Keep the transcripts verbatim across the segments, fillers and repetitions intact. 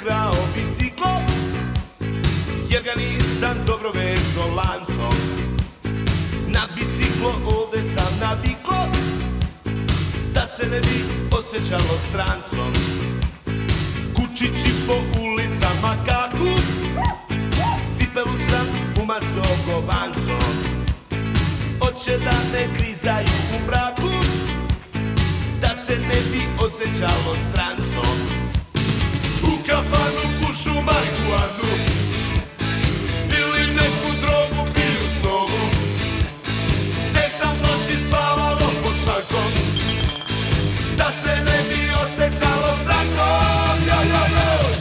ukrao biciklo, jer ga nisam dobro vezo lancom. Na biciklo ovde sam naviklo, da se ne bi osjećalo strancom. Kučići po ulicama kaku, cipelu sam umaso govancom. Oće da me grizaju u mraku, da se ne bi osjećalo strancom. U kafanu pušu marihuanu ili neku drogu piju snovu, gde sam noći spavalo pod šankom, da se ne bi osjećalo strankom. Jo, jo, jo.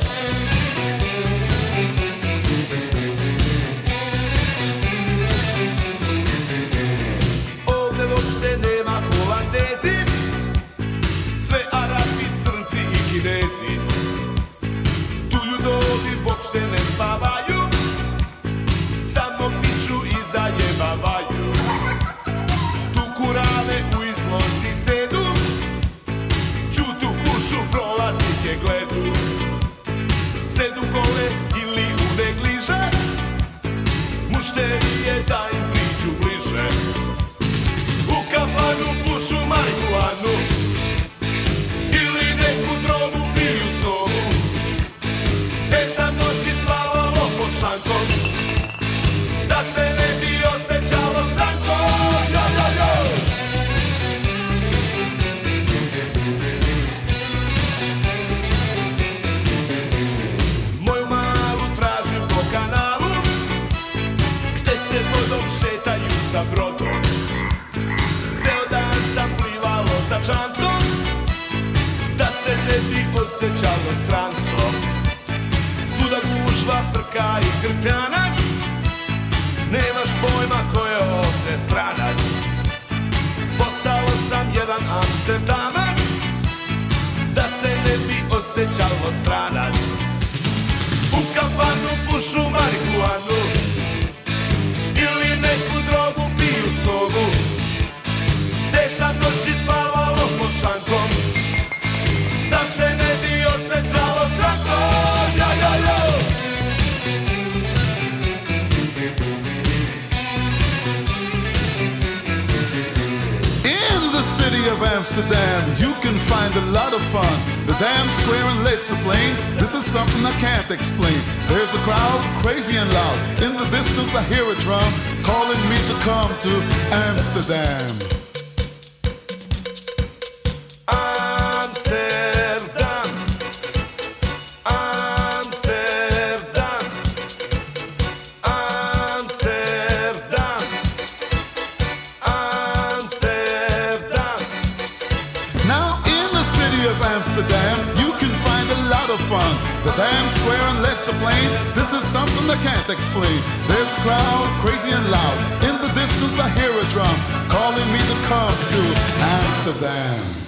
Ovde uopšte nema Holandezi, sve Arapi, Crnci i Kinezi. Tu ljudovi uopšte ne spavaju, samo piču i zajebavaju. Tu kurale u izlozi sedu, čutu pušu, prolaznike gledu. Sedu gole ili u negliže, mušterije da im priđu bliže. U kafanu pušu marihuanu ili neku drogu piju snovu, gde sam noći spavalo pod šankom, da se ne bi osjećalo strankom. Jo, jo, jo. Moju malu tražim po kanalu, gde se vodom šetaju sa brodom. Ceo dan sam plivalo sa čamcom, da se ne bi osjećalo strancom. Svuda gužva, frka i krkanac, nemaš pojma ko je ovde stranac. Postao sam jedan Amsterdamac, da se ne bi osjećalo stranac. U kafanu pušu marihuanu ili neku drogu piju snovu, gde sam noći spavalo pod šankom, da se ne bi osjećalo strankom. Jo, jo, jo. In the city of Amsterdam, you can find a lot of fun. The damn square and let's plain. This is something I can't explain. There's a crowd, crazy and loud. In the distance I hear a drum calling me to come to Amsterdam. Amsterdam, Amsterdam, Amsterdam, Amsterdam. Now in the city of Amsterdam, you can find a lot of fun. The damn square and let's plain. This is something I can't explain. There's a crowd, crazy and loud. In the distance I hear a drum calling me to come to Amsterdam.